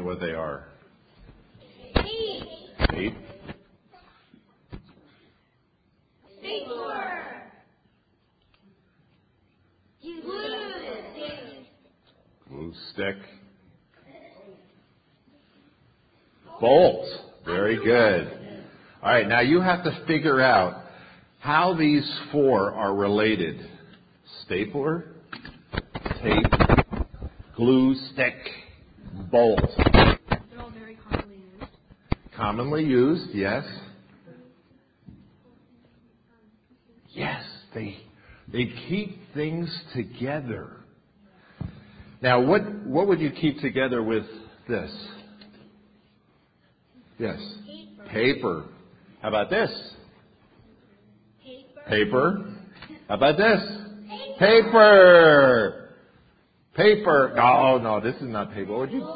what they are. Tape. Glue stick. Bolt. Very good. All right, now you have to figure out how these four are related. Stapler, tape, glue stick, bolt. They're all very commonly used. Commonly used, yes. Yes, they keep things together. Now, what would you keep together with this? Yes. Paper. How about this? Paper. How about this? Paper. Paper. No, this is not paper. What would you?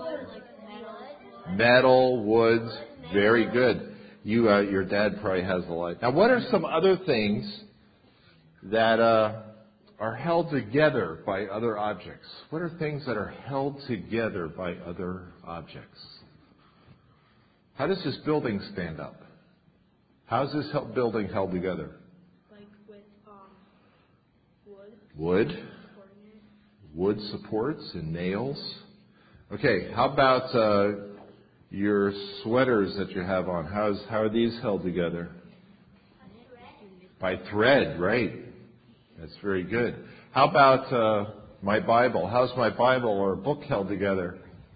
Metal, woods. Very good. Your dad probably has the light. Now, what are some other things that are held together by other objects? What are things that are held together by other objects? How does this building stand up? How is this building held together? Like with wood. Wood. Wood supports and nails. Okay, how about your sweaters that you have on? How are these held together? By thread, right. That's very good. How about my Bible? How's my Bible or book held together?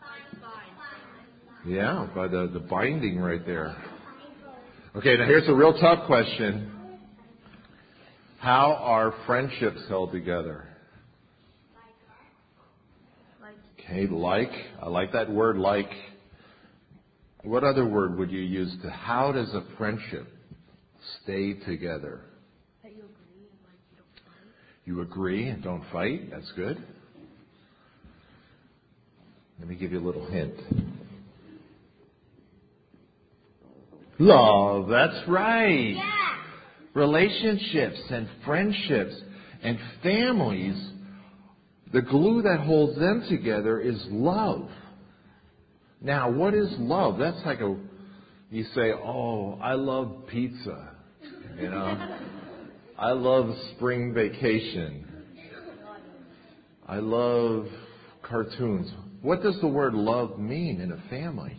Yeah, by the binding right there. Okay, now here's a real tough question. How are friendships held together? Okay, like. I like that word, like. What other word would you use to, how does a friendship stay together? That you agree and like you don't fight. You agree and don't fight. That's good. Let me give you a little hint. Love. That's right. Yeah. Relationships and friendships and families, the glue that holds them together is love. Now, what is love? That's like you say, oh, I love pizza. You know, I love spring vacation. I love cartoons. What does the word love mean in a family?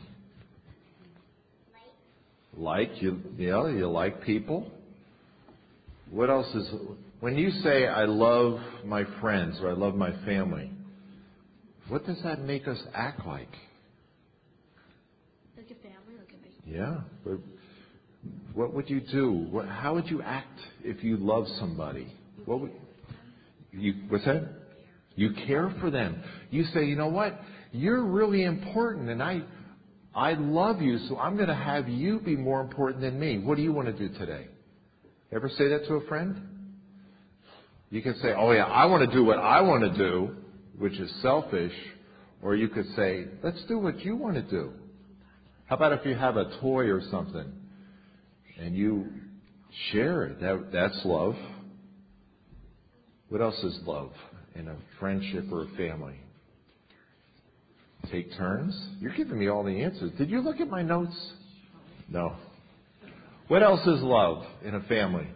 Like, you like people. What else is, when you say I love my friends or I love my family, what does that make us act like? Like a family, like a big. Yeah. But what would you do? How would you act if you love somebody? What's that? You care for them. You say, you know what? You're really important, and I love you, so I'm going to have you be more important than me. What do you want to do today? Ever say that to a friend? You can say, oh yeah, I want to do what I want to do, which is selfish. Or you could say, let's do what you want to do. How about if you have a toy or something and you share it? That's love. What else is love in a friendship or a family? Take turns? You're giving me all the answers. Did you look at my notes? No. What else is love in a family?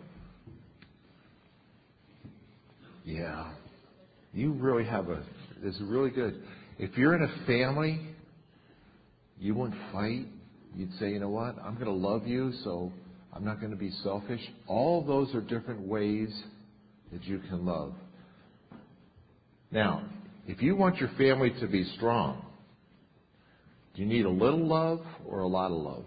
Yeah. You really this is really good. If you're in a family, you wouldn't fight. You'd say, you know what? I'm going to love you, so I'm not going to be selfish. All those are different ways that you can love. Now, if you want your family to be strong, do you need a little love or a lot of love?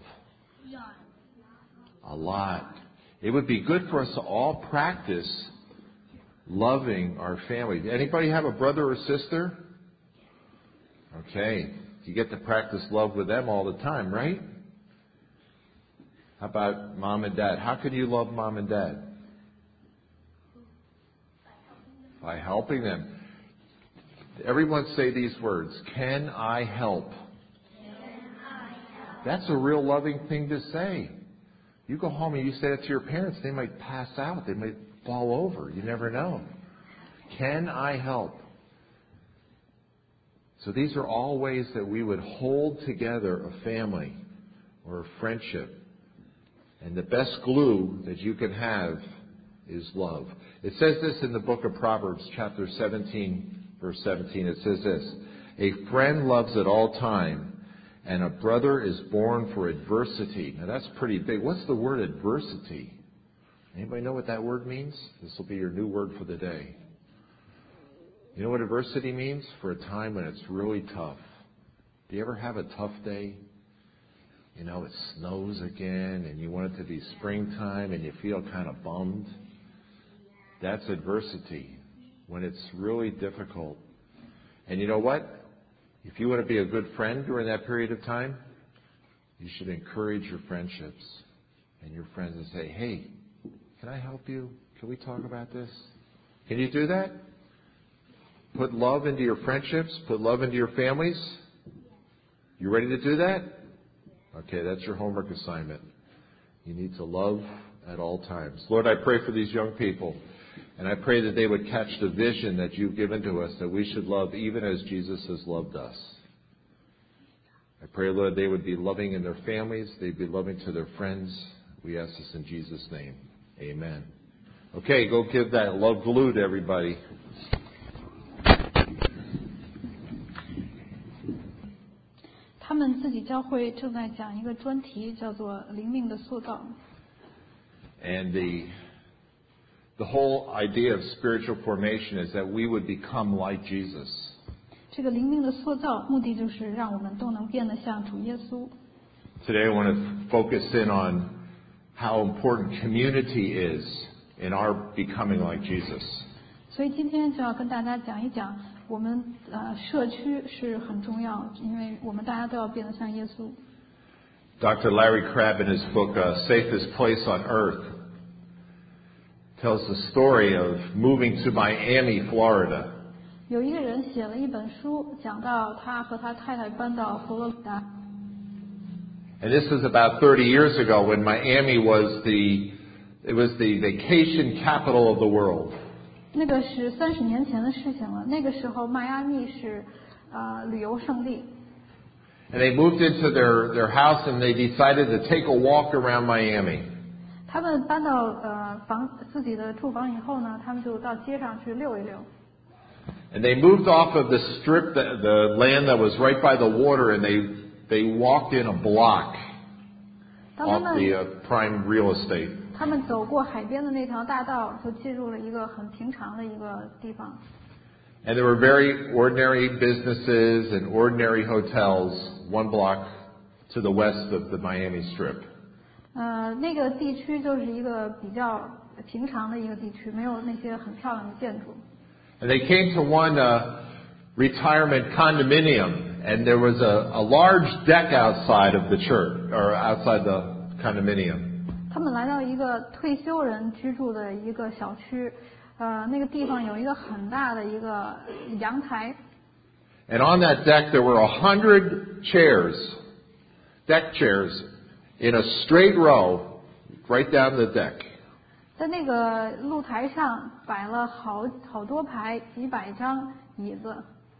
A lot. It would be good for us to all practice loving our family. Anybody have a brother or sister? Okay. You get to practice love with them all the time, right? How about mom and dad? How can you love mom and dad? By helping them. Everyone say these words. Can I help? That's a real loving thing to say. You go home and you say that to your parents, they might pass out. They might fall over. You never know. Can I help? So these are all ways that we would hold together a family or a friendship. And the best glue that you can have is love. It says this in the book of Proverbs, chapter 17, verse 17. It says this, a friend loves at all time, and a brother is born for adversity. Now that's pretty big. What's the word adversity? Anybody know what that word means? This will be your new word for the day. You know what adversity means? For a time when it's really tough. Do you ever have a tough day? You know, it snows again and you want it to be springtime and you feel kind of bummed. That's adversity, when it's really difficult. And you know what? If you want to be a good friend during that period of time, you should encourage your friendships and your friends and say, hey, can I help you? Can we talk about this? Can you do that? Put love into your friendships. Put love into your families. You ready to do that? Okay, that's your homework assignment. You need to love at all times. Lord, I pray for these young people. And I pray that they would catch the vision that you've given to us, that we should love even as Jesus has loved us. I pray, Lord, they would be loving in their families. They'd be loving to their friends. We ask this in Jesus' name. Amen. Okay, go give that love glue to everybody. 他们自己教会正在讲一个专题，叫做灵命的塑造。 And the whole idea of spiritual formation is that we would become like Jesus. 这个灵命的塑造，目的就是让我们都能变得像主耶稣。 Today I want to focus in on how important community is in our becoming like Jesus. 所以今天就要跟大家讲一讲，我们社区是很重要，因为我们大家都要变得像耶稣。 Dr. Larry Crabb in his book, Safest Place on Earth, tells the story of moving to Miami, Florida. 有一个人写了一本书，讲到他和他太太搬到佛罗里达。 And this was about 30 years ago when Miami was the vacation capital of the world. 那个是30年前的事情了。那个时候，迈阿密是旅游胜地。 And they moved into their house and they decided to take a walk around Miami. 他们搬到自己的住房以后呢，他们就到街上去溜一溜。 And they moved off of the strip, the land that was right by the water, and they walked in a block off the prime real estate. 他们走过海边的那条大道，就进入了一个很平常的一个地方。 And there were very ordinary businesses and ordinary hotels 1 block to the west of the Miami Strip. 那个地区就是一个比较平常的一个地区，没有那些很漂亮的建筑。 And they came to one retirement condominium, and there was a large deck outside of the church, or outside the condominium. 他们来到一个退休人居住的一个小区，那个地方有一个很大的一个阳台。 And on that deck there were 100 chairs, deck chairs, in a straight row, right down the deck. 在那个露台上摆了好多排几百张椅子。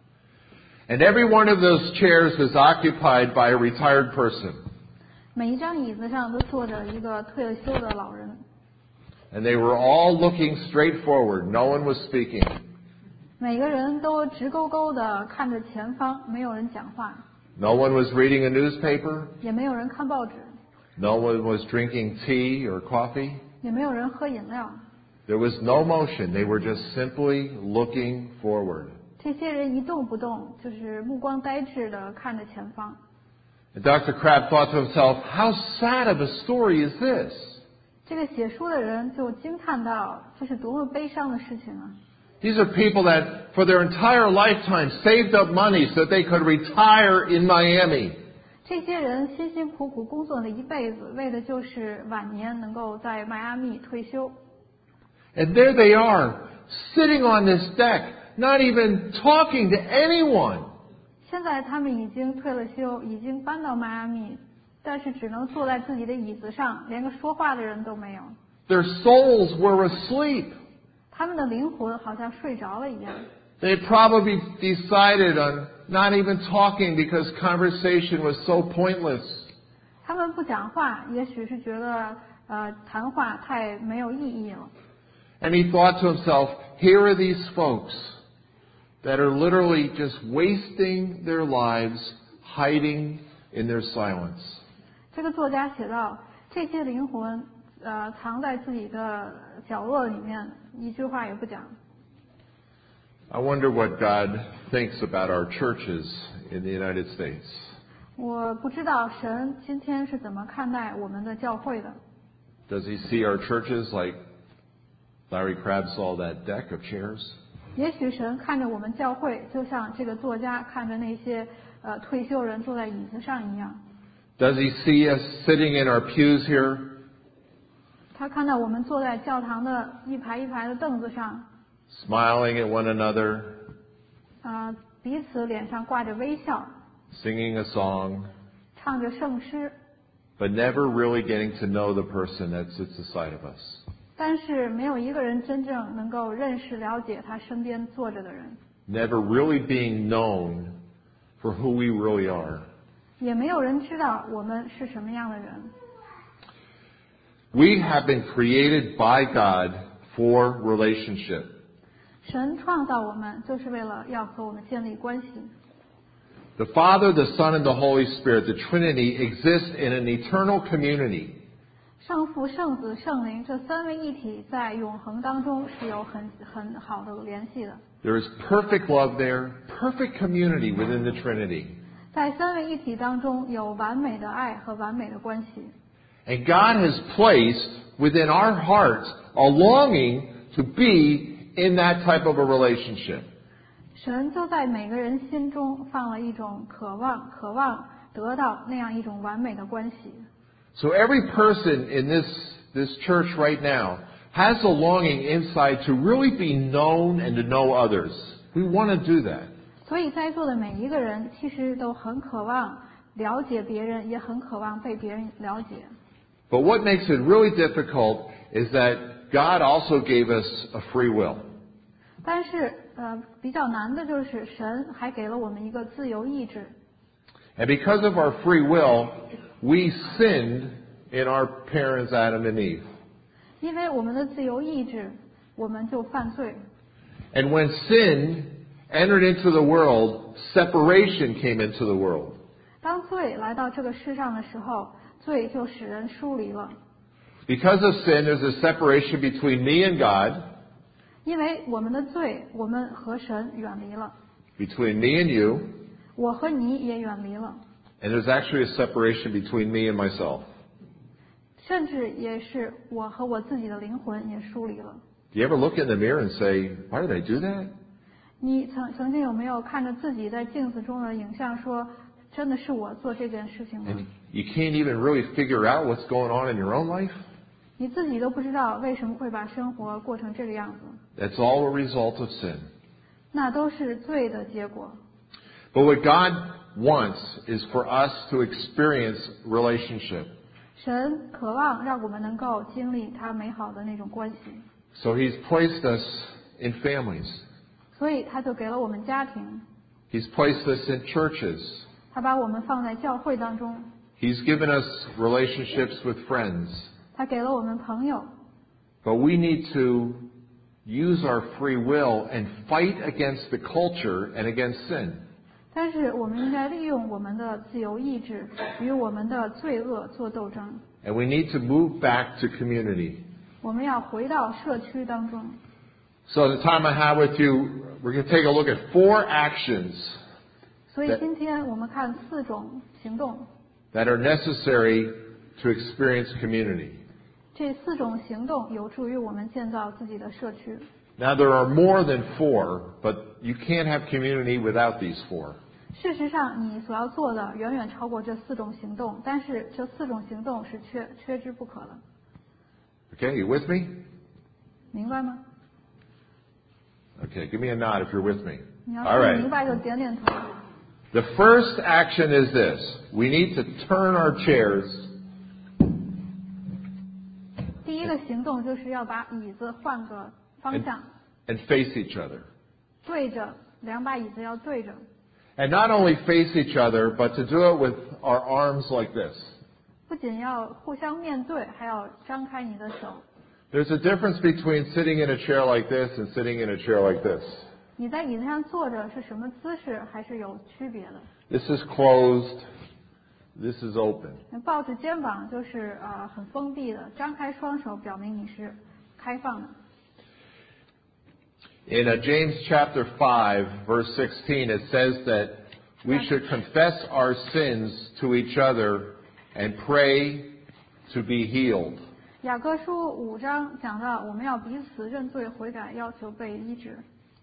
And every one of those chairs was occupied by a retired person. 每一张椅子上都坐着一个退了休的老人。 And they were all looking straight forward. No one was speaking. 每个人都直勾勾地看着前方，没有人讲话。 No one was reading a newspaper. 也没有人看报纸。 No one was drinking tea or coffee. 也没有人喝饮料。 There was no motion. They were just simply looking forward. 这些人一动不动，就是目光呆滞地看着前方。 And Dr. Crabb thought to himself, how sad of a story is this? 这个写书的人就惊叹道：“这是多么悲伤的事情啊！” These are people that, for their entire lifetime, saved up money so that they could retire in Miami. 这些人辛辛苦苦工作了一辈子，为的就是晚年能够在迈阿密退休。 And there they are, sitting on this deck, not even talking to anyone. 现在他们已经退了休，已经搬到迈阿密，但是只能坐在自己的椅子上，连个说话的人都没有。 Their souls were asleep. 他们的灵魂好像睡着了一样。 They probably decided on not even talking because conversation was so pointless. 他们不讲话，也许是觉得谈话太没有意义了。 And he thought to himself, here are these folks that are literally just wasting their lives hiding in their silence. 这个作家写道，这些灵魂藏在自己的角落里面，一句话也不讲。 I wonder what God thinks about our churches in the United States. 我不知道神今天是怎么看待我们的教会的。 Does he see our churches like Larry Crabb saw that deck of chairs? 也许神看着我们教会，就像这个作家看着那些退休人坐在椅子上一样。 Does he see us sitting in our pews here? 他看到我们坐在教堂的一排一排的凳子上， Smiling at one another, 彼此脸上挂着微笑， singing a song, 唱着圣诗， but never really getting to know the person that sits beside of us. 但是没有一个人真正能够认识了解他身边坐着的人， Never really being known for who we really are. 也没有人知道我们是什么样的人。 We have been created by God for relationship. 神创造我们，就是为了要和我们建立关系。 The Father, the Son, and the Holy Spirit, the Trinity, exist in an eternal community. 圣父、圣子、圣灵这三位一体在永恒当中是有很好的联系的。 There is perfect love there, perfect community within the Trinity. 在三位一体当中有完美的爱和完美的关系。 And God has placed within our hearts a longing to be in that type of a relationship. 神就在每个人心中放了一种渴望得到那样一种完美的关系。 So every person in this church right now has a longing inside to really be known and to know others. We want to do that. 所以在座的每一个人其实都很渴望了解别人，也很渴望被别人了解。 But what makes it really difficult is that God also gave us a free will. 但是比较难的就是神还给了我们一个自由意志。 And because of our free will, we sinned in our parents Adam and Eve. 因为我们的自由意志，我们就犯罪。 And when sin entered into the world, separation came into the world. 当罪来到这个世上的时候，罪就使人疏离了。 Because of sin, there's a separation between me and God, 因为我们的罪，我们和神远离了， between me and you, 我和你也远离了， and there's actually a separation between me and myself. 甚至也是我和我自己的灵魂也疏离了。 Do you ever look in the mirror and say, why did I do that? 你曾经有没有看着自己在镜子中的影像说，真的是我做这件事情吗？ And you can't even really figure out what's going on in your own life? 你自己都不知道为什么会把生活过成这个样子， That's all a result of sin. 那都是罪的结果。 But what God wants is for us to experience relationship. 神渴望让我们能够经历他美好的那种关系， So He's placed us in families. 所以他就给了我们家庭， He's placed us in churches. 他把我们放在教会当中， He's given us relationships with friends. 他给了我们朋友。 But we need to use our free will and fight against the culture and against sin. 但是我们应该利用我们的自由意志，与我们的罪恶做斗争。 And we need to move back to community. 我们要回到社区当中。 So the time I have with you, we're going to take a look at 4 actions 所以今天我们看4种行动， that are necessary to experience community. 这4种行动有助于我们建造自己的社区。 Now there are more than 4, but you can't have community without these 4. 事实上，你所要做的远远超过这4种行动，但是这4种行动是缺之不可的。 Okay, you with me? 明白吗？ Okay, give me a nod if you're with me. 你要 All 是 right. 明白就点点头。 The first action is this. We need to turn our chairs 第一个行动就是要把椅子换个方向， and face each other. 对着2把椅子要对着。 And not only face each other, but to do it with our arms like this. 不仅要互相面对，还要张开你的手。 There's a difference between sitting in a chair like this and sitting in a chair like this. 你在椅子上坐着是什么姿势，还是有区别的。 This is closed. This is open. 抱着肩膀就是很封闭的，张开双手表明你是开放的。 In James chapter 5, verse 16, it says that we should confess our sins to each other and pray to be healed. 雅各书5章讲到，我们要彼此认罪悔改，要求被医治。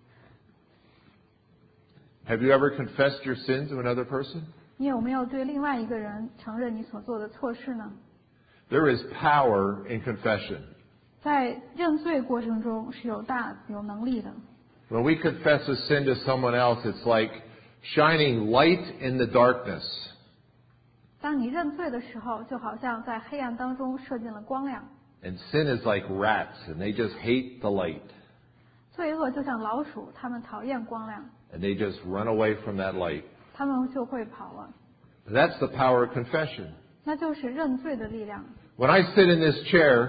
Have you ever confessed your sin to another person? 你有没有对另外一个人承认你所做的错事呢？ There is power in confession. 在认罪过程中是有能力的。 When we confess a sin to someone else, it's like shining light in the darkness. 当你认罪的时候，就好像在黑暗当中射进了光亮。 And sin is like rats, and they just hate the light. 罪恶就像老鼠，它们讨厌光亮， And they just run away from that light. 它们就会跑了。 That's the power of confession. 那就是认罪的力量。 When I sit in this chair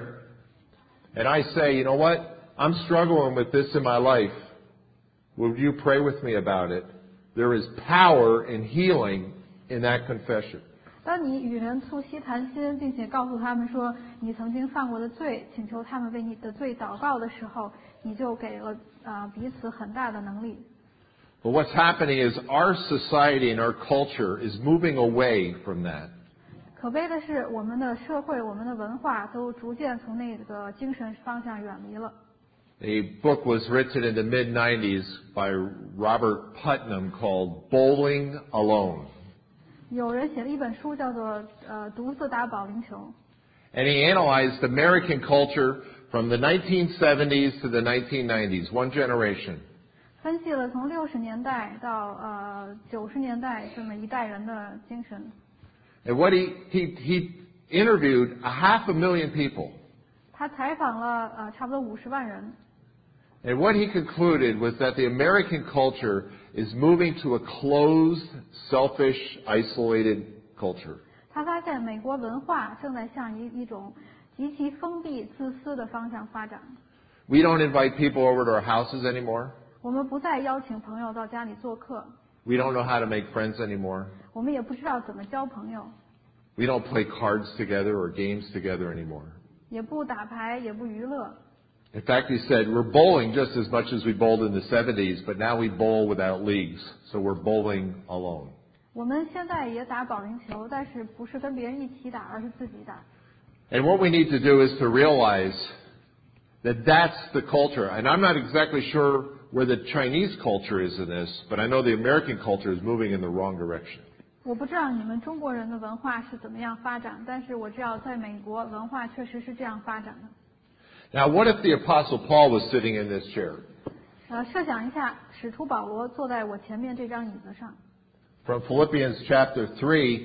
and I say, you know what, I'm struggling with this in my life. Will you pray with me about it? There is power in healing in that confession. 当你与人促膝谈心，并且告诉他们说你曾经犯过的罪，请求他们为你的罪祷告的时候，你就给了彼此很大的能力。 But what's happening is our society and our culture is moving away from that. 可悲的是，我们的社会、我们的文化都逐渐从那个精神方向远离了。 A book was written in the mid-90s by Robert Putnam called Bowling Alone. 有人写了一本书，叫做独自打保龄球。 And he analyzed American culture from the 1970s to the 1990s, one generation. 分析了从60年代到90年代这么一代人的精神。 And what he interviewed 500,000 people. 他采访了差不多50万人。 And what he concluded was that the American culture is moving to a closed, selfish, isolated culture. 他发现美国文化正在向一种极其封闭、自私的方向发展。 We don't invite people over to our houses anymore. 我们不再邀请朋友到家里做客， We don't know how to make friends anymore. 我们也不知道怎么交朋友， We don't play cards together or games together anymore. 也不打牌，也不娱乐。 In fact, he said, we're bowling just as much as we bowled in the 70s, but now we bowl without leagues, so we're bowling alone. 我们现在也打保龄球，但是不是跟别人一起打，而是自己打。 And what we need to do is to realize that that's the culture. And I'm not exactly sure where the Chinese culture is in this, but I know the American culture is moving in the wrong direction. 我不知道你们中国人的文化是怎么样发展，但是我知道在美国文化确实是这样发展的。 Now, what if the Apostle Paul was sitting in this chair? 设想一下，使徒保罗坐在我前面这张椅子上。 From Philippians chapter 3,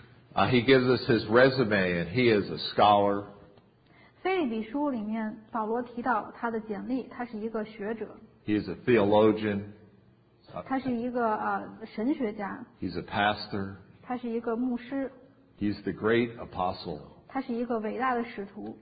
he gives us his resume, and he is a scholar. 腓立比书里面，保罗提到他的简历，他是一个学者， He is a theologian. 他是一个神学家， He's a pastor. 他是一个牧师， He's the great apostle. 他是一个伟大的使徒。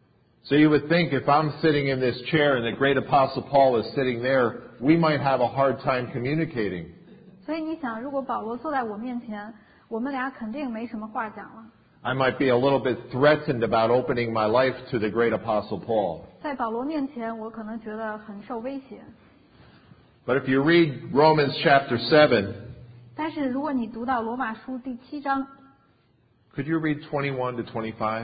So you would think if I'm sitting in this chair and the great apostle Paul is sitting there, we might have a hard time communicating. 所以你想，如果保罗坐在我面前，我们俩肯定没什么话讲了。 I might be a little bit threatened about opening my life to the great apostle Paul. 在保罗面前，我可能觉得很受威胁。 But if you read Romans chapter 7, 但是如果你读到罗马书第7章 could you read 21 to 25?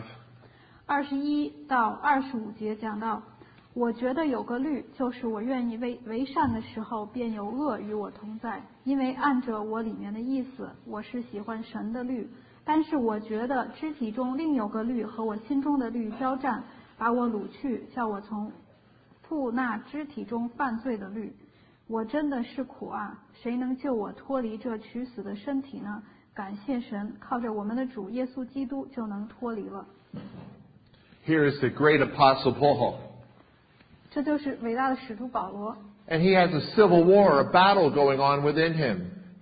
21到25节讲到，我觉得有个律，就是我愿意为善的时候，便有恶与我同在。因为按着我里面的意思，我是喜欢神的律，但是我觉得肢体中另有个律和我心中的律交战，把我掳去，叫我从负那肢体中犯罪的律。我真的是苦啊！谁能救我脱离这取死的身体呢？感谢神，靠着我们的主耶稣基督就能脱离了。 Here is the great apostle Paul. 这就是伟大的使徒保罗。 And he has a civil war, a battle going on within him.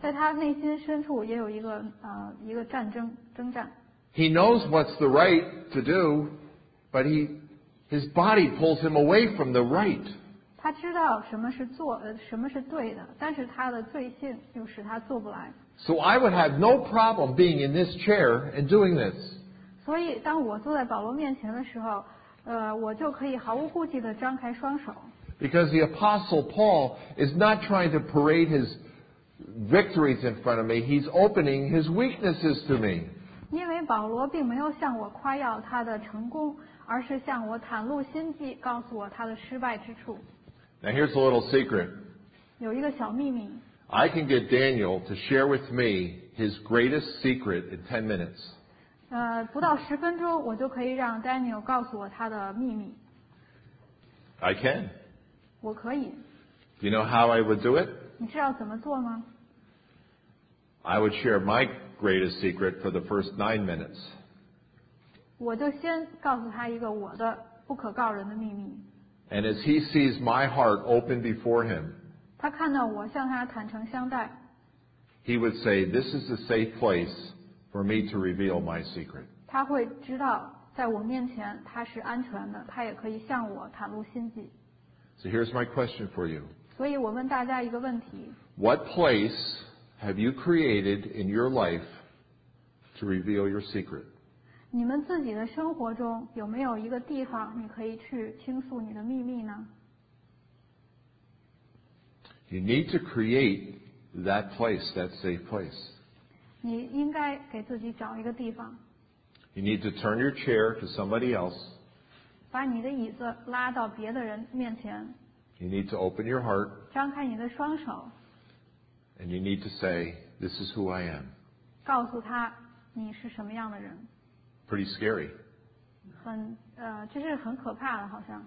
在他内心深处也有一个征战。 He knows what's the right to do, but his body pulls him away from the right. 他知道什么是对的，但是他的罪性又使他做不来。 So I would have no problem being in this chair and doing this. 所以当我坐在保罗面前的时候，我就可以毫无顾忌地张开双手。 Because the Apostle Paul is not trying to parade his victories in front of me. He's opening his weaknesses to me. 因为保罗并没有向我夸耀他的成功，而是向我袒露心迹，告诉我他的失败之处。 Now here's a little secret. 有一个小秘密， I can get Daniel to share with me his greatest secret in 10 minutes. 不到10分钟，我就可以让 Daniel 告诉我他的秘密。 I can. 我可以。 Do you know how I would do it? 你知道怎么做吗？ I would share my greatest secret for the first 9 minutes. 我就先告诉他一个我的不可告人的秘密。 And as he sees my heart open before him, 他看到我向他坦诚相待， he would say, this is a safe place for me to reveal my secret. 他会知道在我面前他是安全的，他也可以向我袒露心迹。 So here's my question for you. 所以我问大家一个问题： What place have you created in your life to reveal your secret? 你们自己的生活中有没有一个地方你可以去倾诉你的秘密呢？ You need to create that place, that safe place. 你应该给自己找一个地方， You need to turn your chair to somebody else. 把你的椅子拉到别的人面前， You need to open your heart 张开你的双手， and you need to say, this is who I am. 告诉他你是什么样的人。 Pretty scary. 这是很可怕的，好像。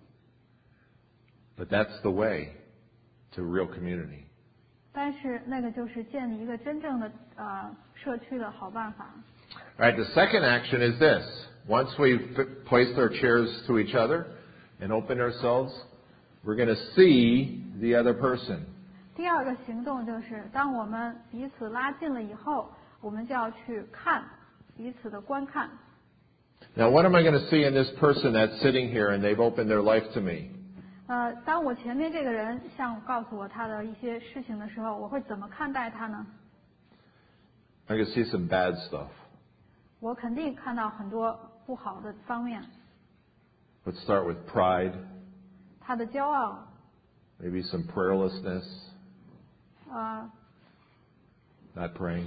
But that's the way to real community. 但是那个就是建立一个真正的社区的好办法。 All right, the second action is this. Once we've placed our chairs to each other and opened ourselves, we're going to see the other person. 第二个行动就是，当我们彼此拉近了以后，我们就要去看彼此的观看。 Now, what am I going to see in this person that's sitting here and they've opened their life to me? 当我前面这个人向我告诉我他的一些事情的时候，我会怎么看待他呢？ I'm going to see some bad stuff. 我肯定看到很多不好的方面， Let's start with pride, 他的骄傲， maybe some prayerlessness, 呃 not praying,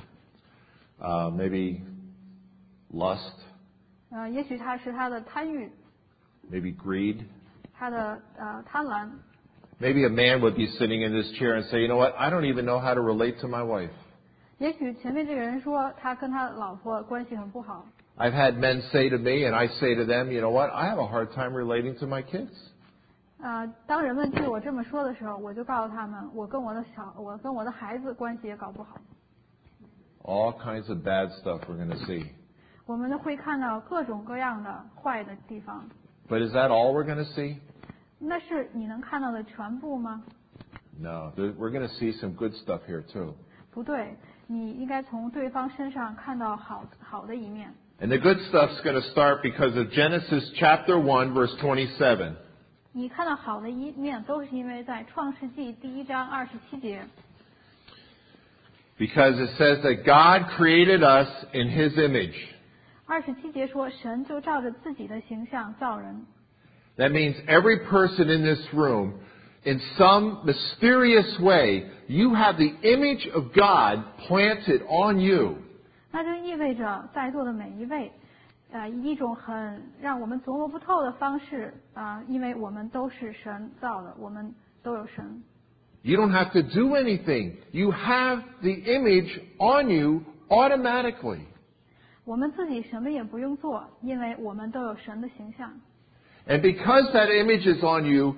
maybe lust, 也许他是他的贪欲， maybe greed. 他的贪婪。 Maybe a man would be sitting in this chair and say, you know what, I don't even know how to relate to my wife. 也许前面这个人说他跟他老婆关系很不好。 I've had men say to me, and I say to them, you know what, I have a hard time relating to my kids. 当人们对我这么说的时候，我就告诉他们，我跟我的孩子关系也搞不好。 All kinds of bad stuff we're going to see. 我们会看到各种各样的坏的地方。 But is that all we're going to see? 那是你能看到的全部吗？ No, we're going to see some good stuff here too. 不对，你应该从对方身上看到好的一面。 And the good stuff's going to start because of Genesis chapter 1, verse 27. 你看到好的一面，都是因为在创世纪第1章27节。 Because it says that God created us in His image. 27节说，神就照着自己的形象造人。 That means every person in this room, in some mysterious way, you have the image of God planted on you. 那就意味着在座的每一位，以一种很让我们琢磨不透的方式，因为我们都是神造的，我们都有神。 You don't have to do anything. You have the image on you automatically. 我们自己什么也不用做，因为我们都有神的形象。 And because that image is on you,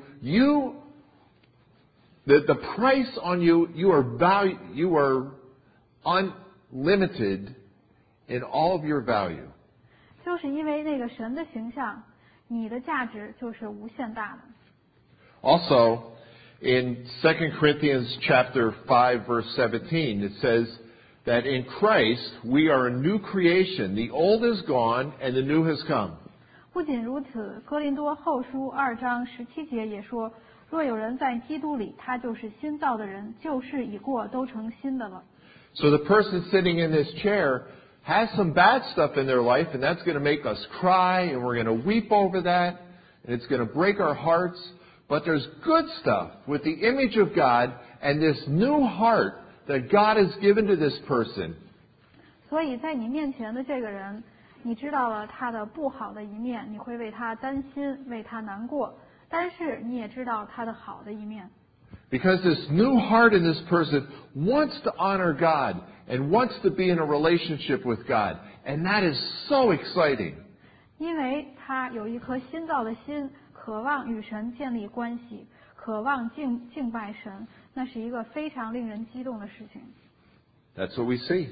the price on you, you are unlimited in all of your value. 就是因为那个神的形象，你的价值就是无限大的。 Also, in 2 Corinthians chapter 5, verse 17, it says that in Christ we are a new creation. The old is gone and the new has come. 不仅如此，哥林多后书2章17节也说：若有人在基督里，他就是新造的人，旧事已过，都成新的了。 So the person sitting in this chair has some bad stuff in their life, and that's going to make us cry, and we're going to weep over that, and it's going to break our hearts. But there's good stuff with the image of God and this new heart that God has given to this person. 所以在你面前的这个人，你知道了他的不好的一面，你会为他担心，为他难过。但是你也知道他的好的一面。 Because this new heart in this person wants to honor God and wants to be in a relationship with God. And that is so exciting. 因为他有一颗新造的心，渴望与神建立关系，渴望敬拜神，那是一个非常令人激动的事情。 That's what we see.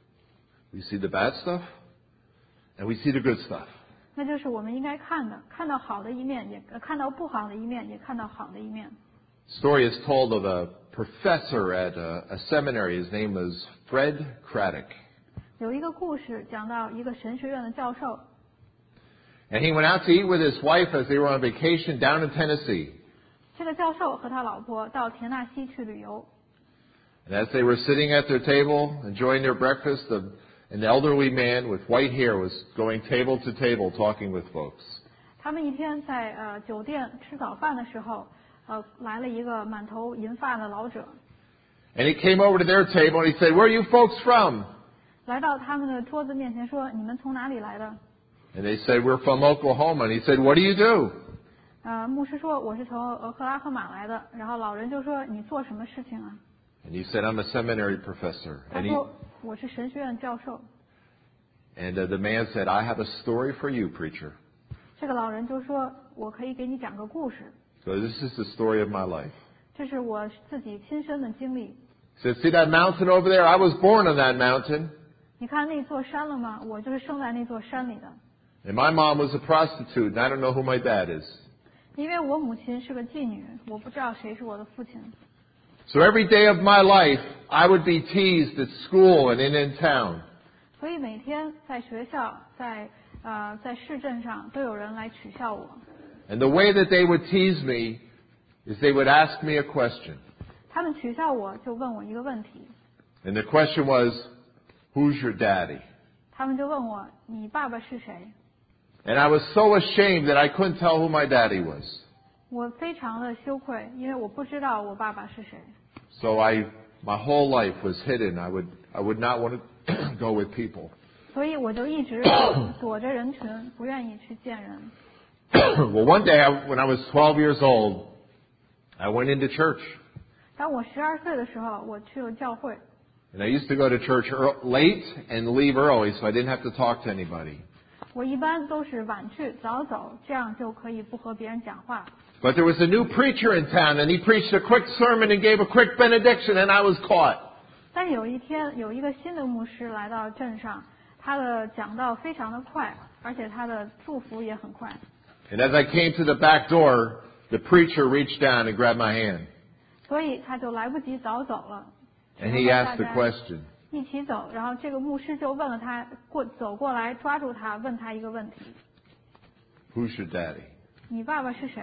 We see the bad stuff and we see the good stuff. 那就是我们应该看的，看到好的一面，也看到不好的一面，也看到好的一面。 Story is told of a professor at a seminary. His name was Fred Craddock. 有一个故事讲到一个神学院的教授， And he went out to eat with his wife as they were on vacation down in Tennessee. 这个教授和他老婆到田纳西去旅游。 And as they were sitting at their table, enjoying their breakfast, an elderly man with white hair was going table to table talking with folks. 他们一天在酒店吃早饭的时候，来了一个满头银发的老者。 And he came over to their table and he said, "Where are you folks from?" 来到他们的桌子面前说：“你们从哪里来的？” And they said, "We're from Oklahoma." And he said, "What do you do?" 牧师说：“我是从俄克拉荷马来的。”然后老人就说：“你做什么事情啊？” And he said, "I'm a seminary professor." 他说：“我是神学院教授。” And the man said, "I have a story for you, preacher." 这个老人就说：“我可以给你讲个故事。” So this is the story of my life. 这是我自己亲身的经历。 He said, "See that mountain over there? I was born on that mountain. 你看那座山了吗？我就是生在那座山里的。 And my mom was a prostitute, and I don't know who my dad is." 因为我母亲是个妓女，我不知道谁是我的父亲。 So every day of my life, I would be teased at school and in town. 所以每天在学校，在市镇上都有人来取笑我。 And the way that they would tease me is they would ask me a question. 他们取笑我就问我一个问题， And the question was, "Who's your daddy?" 他们就问我：“你爸爸是谁？” And I was so ashamed that I couldn't tell who my daddy was. 我非常的羞愧，因为我不知道我爸爸是谁。 So my whole life was hidden. I would not want to go with people. 所以我就一直躲着人群，不愿意去见人。 Well, one day when I was 12 years old, I went into church. 当我12岁的时候，我去了教会。 And I used to go to church late and leave early, so I didn't have to talk to anybody. 我一般都是晚去早走，这样就可以不和别人讲话。 But there was a new preacher in town, and he preached a quick sermon and gave a quick benediction, and I was caught. 但有一天，有一个新的牧师来到镇上，他的讲道非常的快，而且他的祝福也很快。 And as I came to the back door, the preacher reached down and grabbed my hand. 所以他就来不及早走了。 And he asked the question. 一起走，然后这个牧师就问了他，走过来抓住他，问他一个问题： "Who's your daddy?" 你爸爸是谁？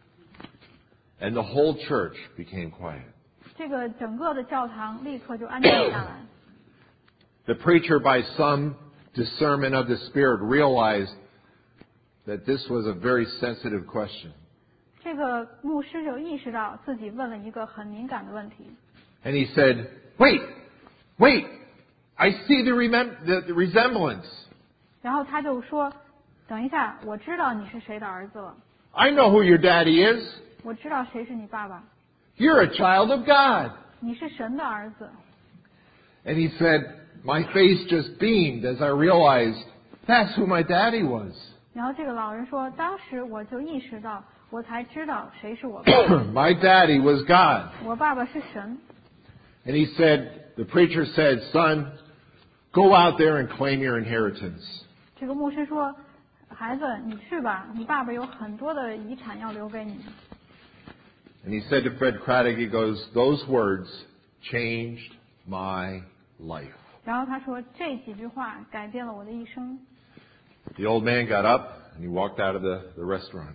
And the whole church became quiet. 这个整个的教堂立刻就安静下来。 The preacher, by some discernment of the Spirit, realized that this was a very sensitive question. 这个牧师就意识到自己问了一个很敏感的问题。 And he said, Wait, I see the resemblance. 然后他就说：“等一下，我知道你是谁的儿子了， I know who your daddy is. 我知道谁是你爸爸， You're a child of God." 你是神的儿子。” And he said, my face just beamed as I realized that's who my daddy was. 然后这个老人说：“当时我就意识到，我才知道谁是我爸爸。 My daddy was God. 我爸爸是神。” And he said, the preacher said, "Son, go out there and claim your inheritance." 这个牧师说：“孩子，你去吧，你爸爸有很多的遗产要留给你。” And he said to Fred Craddock, he goes, those words changed my life. 然后他说这几句话改变了我的一生。 The old man got up and he walked out of the restaurant.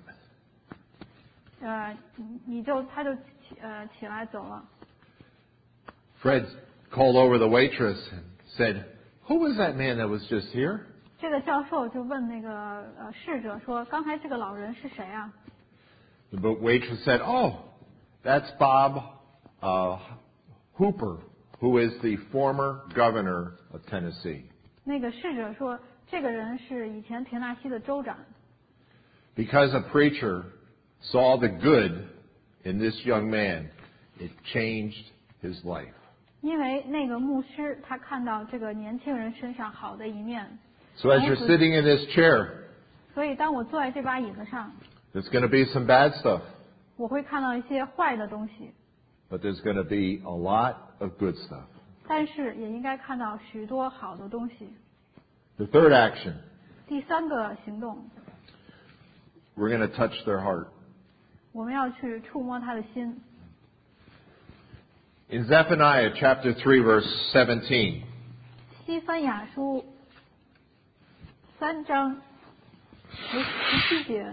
他就起来走了。 Fred called over the waitress and said, "Who was that man that was just here?" 这个教授就问那个侍者说：“刚才这个老人是谁啊？” The waitress said, "Oh, that's Bob Hooper, who is the former governor of Tennessee." 那个侍者说：“这个人是以前田纳西的州长。” Because a preacher saw the good in this young man, it changed his life. 因为那个牧师他看到这个年轻人身上好的一面。 So as you're sitting in this chair, 所以当我坐在这把椅子上， there's going to be some bad stuff, 我会看到一些坏的东西， but there's going to be a lot of good stuff. 但是也应该看到许多好的东西。 The third action, 第三个行动， we're going to touch their heart. 我们要去触摸他的心。 In Zephaniah chapter 3, verse 17, 西番雅书3章17节。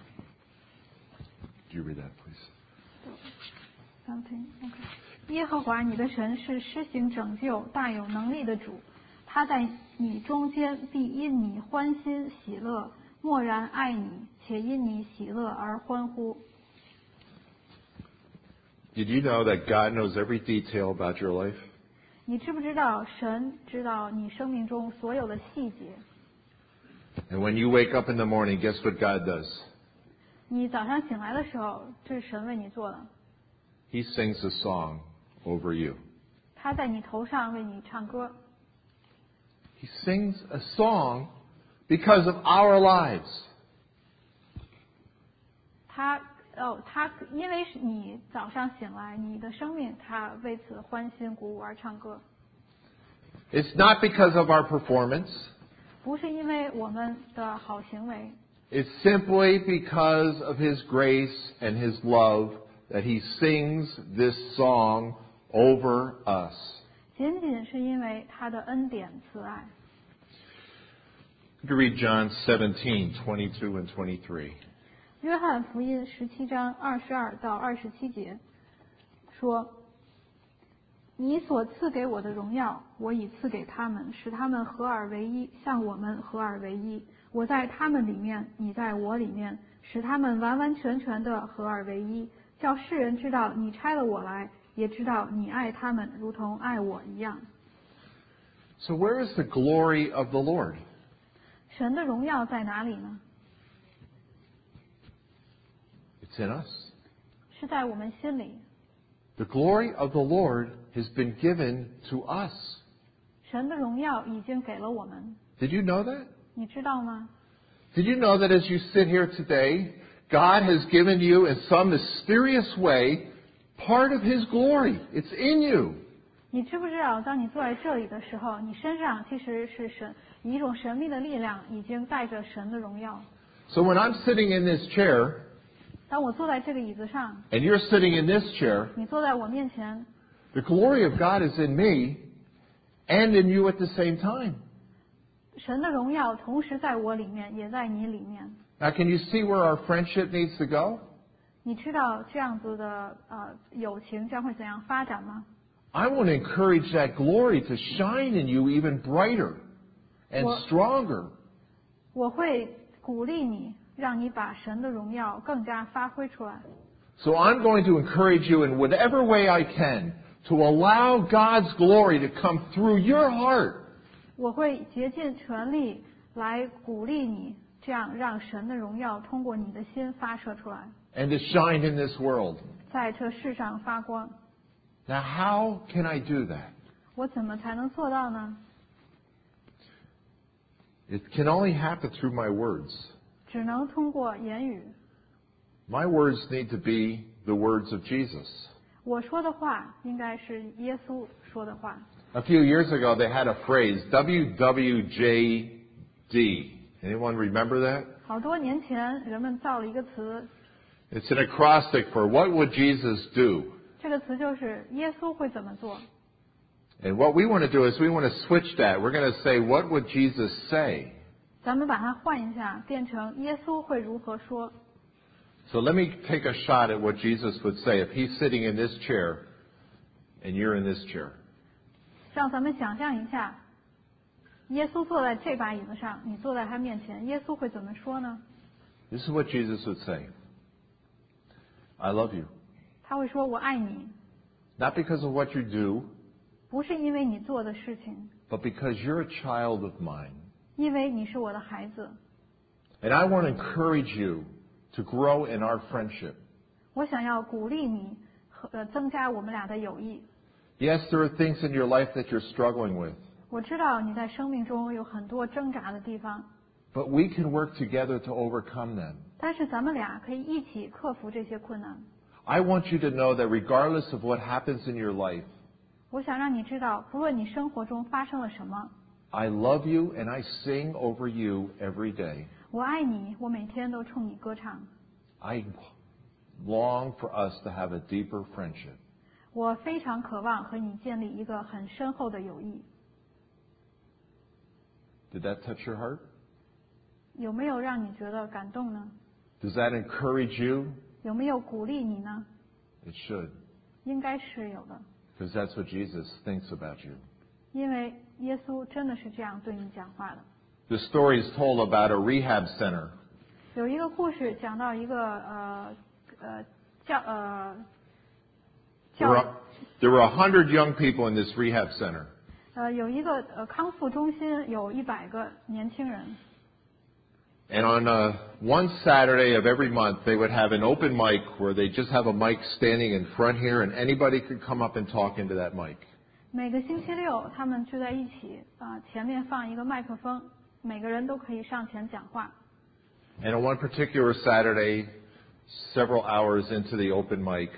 do you read that, please? Something, okay. 耶和华你的神是施行拯救、大有能力的主，他在你中间必因你欢欣喜乐，默然爱你，且因你喜乐而欢呼。 Did you know that God knows every detail about your life? 你知不知道神知道你生命中所有的细节？ And when you wake up in the morning, guess what God does? 你早上醒来的时候，这是神为你做的， He sings a song over you. 他在你头上为你唱歌， He sings a song because of our lives. 他因为是你早上醒来，你的生命，他为此欢欣鼓舞而唱歌， It's not because of our performance. 不是因为我们的好行为， It's simply because of His grace and His love that He sings this song over us. 仅仅是因为他的恩典慈爱。 You can read John 17:22 and 23. 约翰福音17章22到27节说：“你所赐给我的荣耀，我已赐给他们，使他们合而为一，像我们合而为一。我在他们里面，你在我里面，使他们完完全全的合而为一，叫世人知道你差了我来，也知道你爱他们，如同爱我一样。” So where is the glory of the Lord? 神的荣耀在哪里呢？ It's in us. 是在我们心里。 The glory of the Lord has been given to us. 神的荣耀已经给了我们， Did you know that? 你知道吗？ Did you know that as you sit here today, God has given you in some mysterious way part of His glory? It's in you. 你知不知道，当你坐在这里的时候，你身上其实是以一种神秘的力量已经带着神的荣耀。 So when I'm sitting in this chair, 当我坐在这个椅子上， and you're sitting in this chair, 你坐在我面前， the glory of God is in me and in you at the same time. 神的荣耀同时在我里面，也在你里面。 Now, can you see where our friendship needs to go? 你知道这样子的友情将会怎样发展吗？ I want to encourage that glory to shine in you even brighter and stronger. 我会鼓励你，让你把神的荣耀更加发挥出来。 So I'm going to encourage you in whatever way I can to allow God's glory to come through your heart. 我会竭尽全力来鼓励你，这样让神的荣耀通过你的心发射出来， And to shine in this world. 在这世上发光。 Now, how can I do that? 我怎么才能做到呢？ It can only happen through my words. 只能通过言语。 My words need to be the words of Jesus. 我说的话应该是耶稣说的话。 A few years ago, they had a phrase, WWJD. Anyone remember that? 好多年前，人们造了一个词 It's an acrostic for what would Jesus do? 这个词就是耶稣会怎么做。 And what we want to do is we want to switch that. We're going to say, what would Jesus say? 咱们把它换一下，变成耶稣会如何说。 So let me take a shot at what Jesus would say if he's sitting in this chair and you're in this chair. 让咱们想象一下，耶稣坐在这把椅子上，你坐在他面前，耶稣会怎么说呢？ This is what Jesus would say. I love you. 他会说：“我爱你， Not because of what you do, 不是因为你做的事情， but because you're a child of mine. 因为你是我的孩子。 And I want to encourage you to grow in our friendship. 我想要鼓励你和增加我们俩的友谊。 Yes, there are things in your life that you're struggling with, 我知道你在生命中有很多挣扎的地方， but we can work together to overcome them. 但是咱们俩可以一起克服这些困难。 I want you to know that regardless of what happens in your life, 我想让你知道，不论你生活中发生了什么， I love you and I sing over you every day. 我爱你，我每天都冲你歌唱。 I long for us to have a deeper friendship. 我非常渴望和你建立一个很深厚的友谊。 Did that touch your heart? 有没有让你觉得感动呢？ Does that encourage you? 有没有鼓励你呢？ It should, 应该是有的， because that's what Jesus thinks about you. 因为耶稣真的是这样对你讲话的。 The story is told about a rehab center. 有一个故事讲到一个教 There were 100 young people in this rehab center. 有一个康复中心，有100个年轻人。 And on one Saturday of every month, they would have an open mic where they just have a mic standing in front here, and anybody could come up and talk into that mic. 每个星期六，他们聚在一起，前面放一个麦克风，每个人都可以上前讲话。 And on one particular Saturday, several hours into the open mic,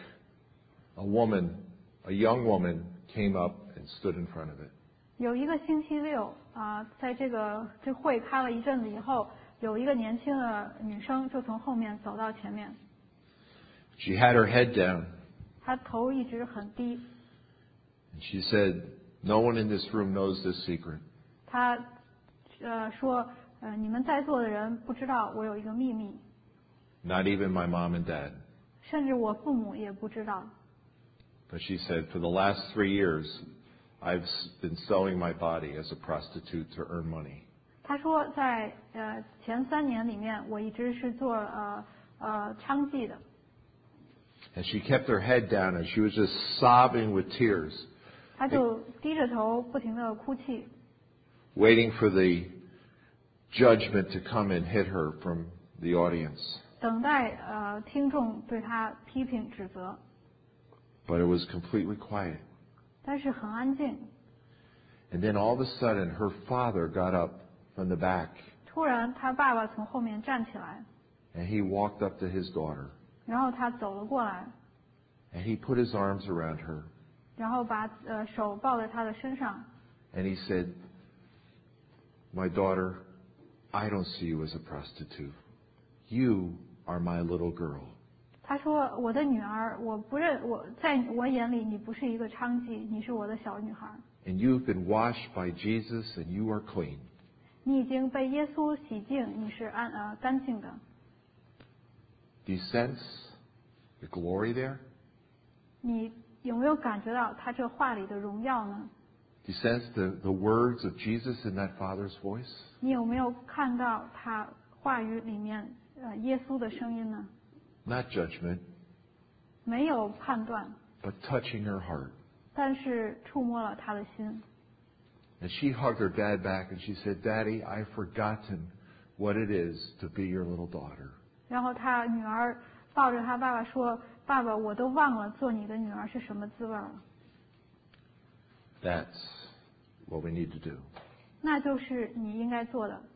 a young woman, came up and stood in front of it. 有一个星期六，在这会开了一阵子以后，有一个年轻的女生就从后面走到前面。 She had her head down, 她头一直很低， and she said, "No one in this room knows this secret." 她说，你们在座的人不知道我有一个秘密， Not even my mom and dad. 甚至我父母也不知道。 But she said, "For the last 3 years, I've been selling my body as a prostitute to earn money." 她说，在前3年里面，我一直是做娼妓的。 And she kept her head down, and she was just sobbing with tears, 她就低着头，不停地哭泣， waiting for the judgment to come and hit her from the audience. 等待听众对她批评指责。 But it was completely quiet. 但是很安静。 And then all of a sudden, her father got up from the back, 突然，她爸爸从后面站起来， and he walked up to his daughter, 然后他走了过来， and he put his arms around her, 然后把手抱在她的身上， and he said, "My daughter, I don't see you as a prostitute. You are my little girl." 他说：“我的女儿，在我眼里，你不是一个娼妓，你是我的小女孩。 And you've been washed by Jesus, and you are clean. 你已经被耶稣洗净，你是干净的。 Do you sense the glory there? 你有没有感觉到他这话里的荣耀呢？ Do you sense the words of Jesus in that Father's voice? 你有没有看到他话语里面耶稣的声音呢？ Not judgment, 没有判断， but touching her heart. 但是触摸了他的心。 And she hugged her dad back and she said, "Daddy, I've forgotten what it is to be your little daughter." 然后他女儿抱着他爸爸说：“爸爸，我都忘了做你的女儿是什么滋味了。” That's what we need to do. 那就是你应该做的。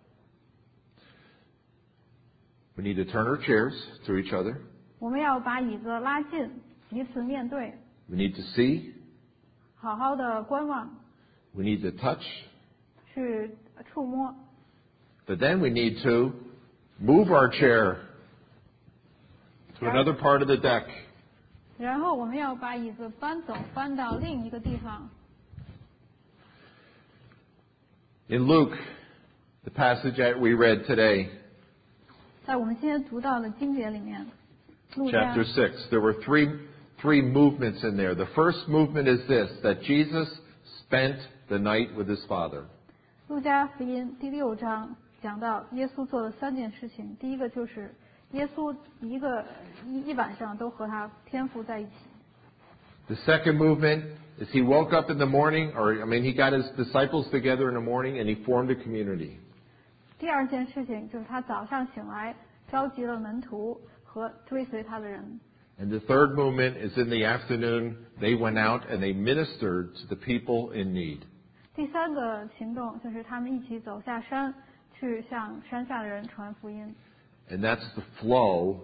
We need to turn our chairs to each other. 我们要把椅子拉近，彼此面对， We need to see. 好好的观望， We need to touch. 去触摸。 But then we need to move our chair to another part of the deck. 然后我们要把椅子搬走，搬到另一个地方。 In Luke, the passage that we read today, 在我们今天读到的经节里面，路加 chapter 6, there were three movements in there. The first movement is this, that Jesus spent the night with his Father. 路加福音第6章讲到耶稣做了3件事情，第一个就是耶稣一晚上都和他天父在一起。 The second movement is he woke up in the morning, he got his disciples together in the morning and he formed a community. 第二件事情就是他早上醒来，召集了门徒和追随他的人。 And the third movement is in the afternoon, they went out and they ministered to the people in need. 第三个行动就是他们一起走下山，去向山下的人传福音。 And that's the flow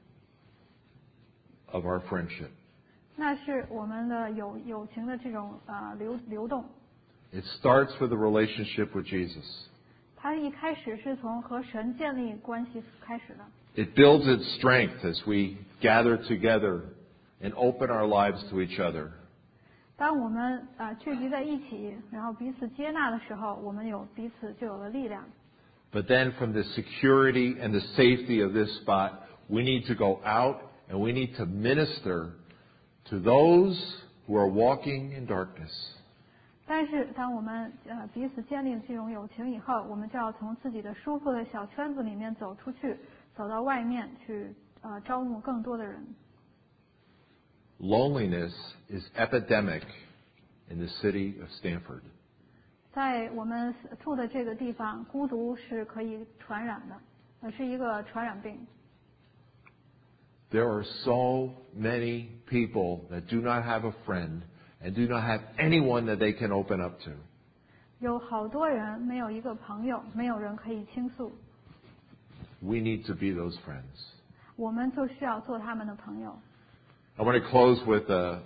of our friendship. 那是我们的友情的这种流动。 It starts with a relationship with Jesus. 它一开始是从和神建立关系开始的。 It builds its strength as we gather together and open our lives to each other. 当我们聚集在一起，然后彼此接纳的时候，我们彼此就有了力量。 But then from the security and the safety of this spot, we need to go out and we need to minister to those who are walking in darkness. 但是当我们彼此建立这种友情以后，我们就要从自己的舒服的小圈子里面走出去，走到外面去招募更多的人。 Loneliness is epidemic in the city of Stanford. 在我们住的这个地方，孤独是可以传染的，是一个传染病。 There are so many people that do not have a friend and do not have anyone that they can open up to. 有好多人没有一个朋友，没有人可以倾诉。 We need to be those friends. 我们就需要做他们的朋友。 I want to close with a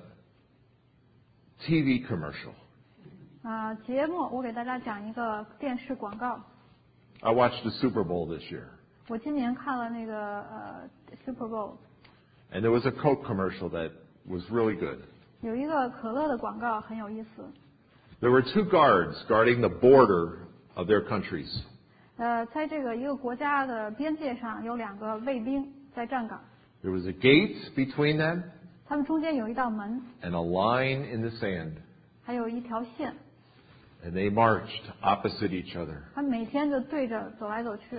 TV commercial. 节目我给大家讲一个电视广告。 I watched the Super Bowl this year. 我今年看了那个Super Bowl. And there was a Coke commercial that was really good. 有一个可乐的广告很有意思。 There were 2 guards guarding the border of their countries. 在这个一个国家的边界上有2个卫兵在站岗。 There was a gate between them. 他们中间有一道门。 And a line in the sand. 还有一条线。 And they marched opposite each other. 他们每天就对着走来走去。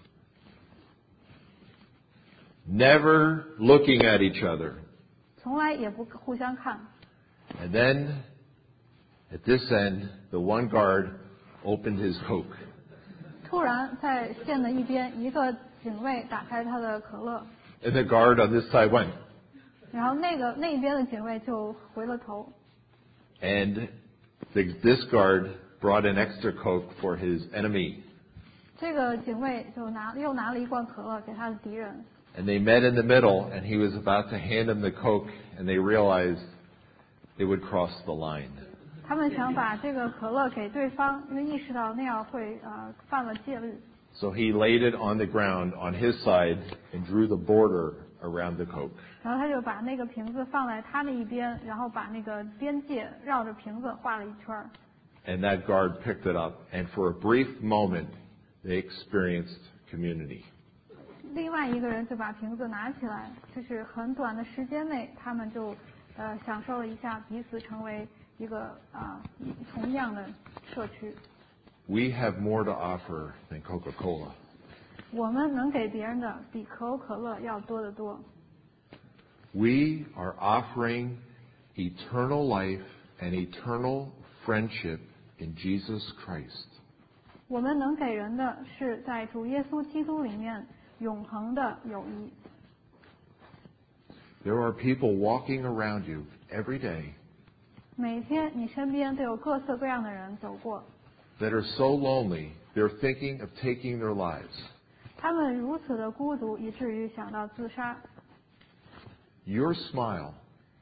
Never looking at each other. 从来也不互相看。 And then, at this end, the one guard opened his Coke. 突然，在线的一边，一个警卫打开他的可乐。 And the guard on this side went. 然后那一边的警卫就回了头。 And this guard brought an extra Coke for his enemy. 这个警卫就又拿了一罐可乐给他的敌人。 And they met in the middle, and he was about to hand him the Coke, and they realized they would cross the line. 他们想把这个可乐给对方，因为意识到那样会犯了戒律。 So he laid it on the ground on his side and drew the border around the Coke. 然后他就把那个瓶子放在他那一边，然后把那个边界绕着瓶子画了一圈。 And that guard picked it up, and for a brief moment, they experienced community. 另外一个人就把瓶子拿起来，就是很短的时间内，他们就享受了一下彼此成为一个同样的社区。 We have more to offer than Coca-Cola. 我们能给别人的比可口可乐要多得多。 We are offering eternal life and eternal friendship in Jesus Christ. 我们能给人的是在主耶稣基督里面永恒的友谊。 There are people walking around you every day 每天你身边都有各色各样的人走过。 that are so lonely, they're thinking of taking their lives. 他们如此的孤独，以至于想到自杀。 Your smile,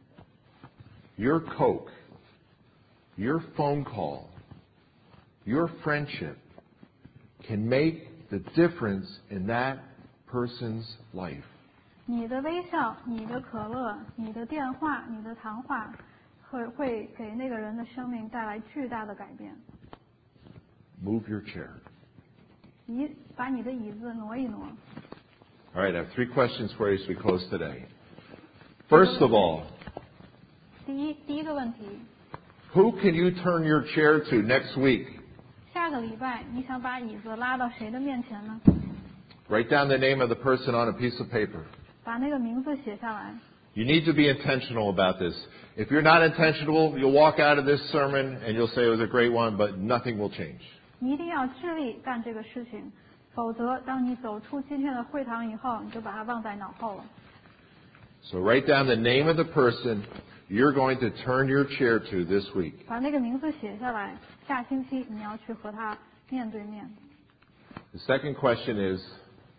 your Coke, your phone call, your friendship can make the difference in that person's life. 你的微笑、你的可乐、你的电话、你的谈话，会给那个人的生命带来巨大的改变。 Move your chair. 把你的椅子挪一挪。 All right, I have 3 questions for you as we close today. First of all, 第一个问题， who can you turn your chair to next week? 下个礼拜你想把椅子拉到谁的面前呢？ Write down the name of the person on a piece of paper. 把那个名字写下来。 You need to be intentional about this. If you're not intentional, you'll walk out of this sermon and you'll say it was a great one, but nothing will change. 你一定要致力干这个事情，否则当你走出今天的会堂以后，你就把它忘在脑后了。 So write down the name of the person you're going to turn your chair to this week. 把那个名字写下来，下星期你要去和他面对面。 The second question is,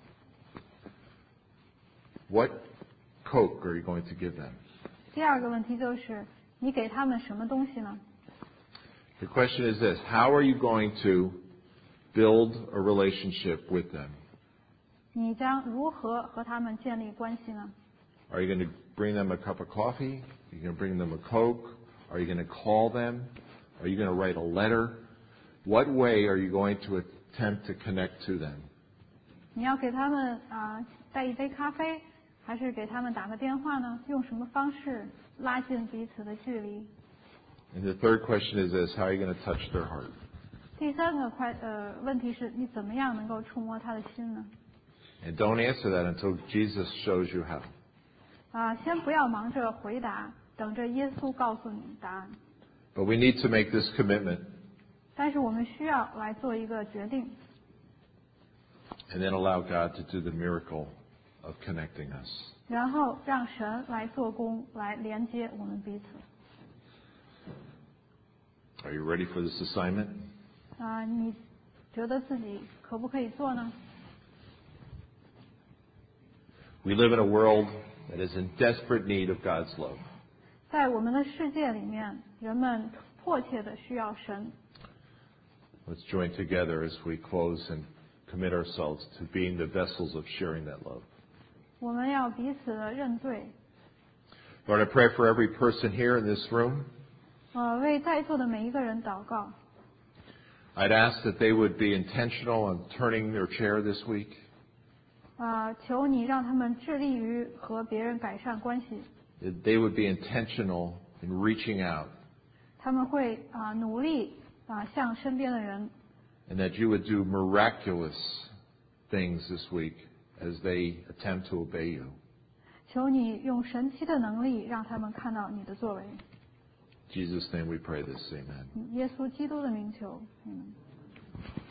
what Coke are you going to give them? 第二个问题就是，你给他们什么东西呢？ The question is this, how are you going to build a relationship with them? 你将如何和他们建立关系呢？ Are you going to bring them a cup of coffee? Are you going to bring them a Coke? Are you going to call them? Are you going to write a letter? What way are you going to attempt to connect to them? 你要给他们带一杯咖啡，还是给他们打个电话呢？用什么方式拉近彼此的距离？ And the third question is this, how are you going to touch their heart? 第三个问题是你怎么样能够触摸他的心呢？ And don't answer that until Jesus shows you how. 先不要忙着回答，等着耶稣告诉你答案。 But we need to make this commitment 但是我们需要来做一个决定， and then allow God to do the miracle of connecting us. 然后让神来做工，来连接我们彼此。 Are you ready for this assignment? 你觉得自己可不可以做呢？ We live in a world that is in desperate need of God's love. 在我们的世界里面，人们迫切的需要神。 Let's join together as we close and commit ourselves to being the vessels of sharing that love. 我们要彼此的认罪。 Lord, I pray for every person here in this room. 为在座的每一个人祷告。 I'd ask that they would be intentional on turning their chair this week. 求你让他们致力于和别人改善关系。 That they would be intentional in reaching out. 他们会努力向身边的人。 And that you would do miraculous things this week as they attempt to obey you. 求你用神奇的能力让他们看到你的作为。 In Jesus' name we pray this. Amen. 耶稣基督的名求。